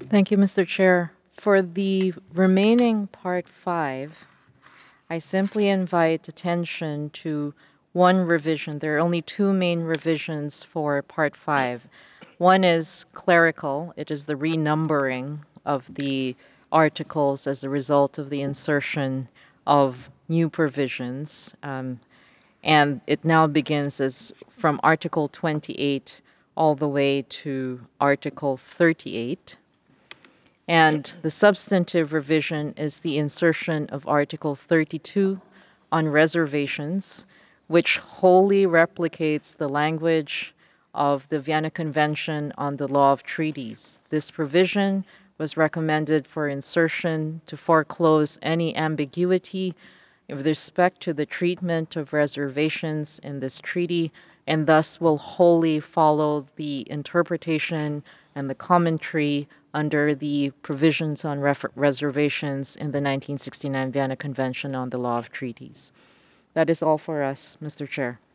Thank you, Mr. Chair. For the remaining Part 5, I simply invite attention to one revision. There are only two main revisions for Part 5. One is clerical, it is the renumbering of the articles as a result of the insertion of new provisions. And it now begins as from Article 28 all the way to Article 38. And the substantive revision is the insertion of Article 32 on reservations, which wholly replicates the language of the Vienna Convention on the Law of Treaties. This provision was recommended for insertion to foreclose any ambiguity with respect to the treatment of reservations in this treaty, and thus will wholly follow the interpretation and the commentary under the provisions on reservations in the 1969 Vienna Convention on the Law of Treaties. That is all for us, Mr. Chair.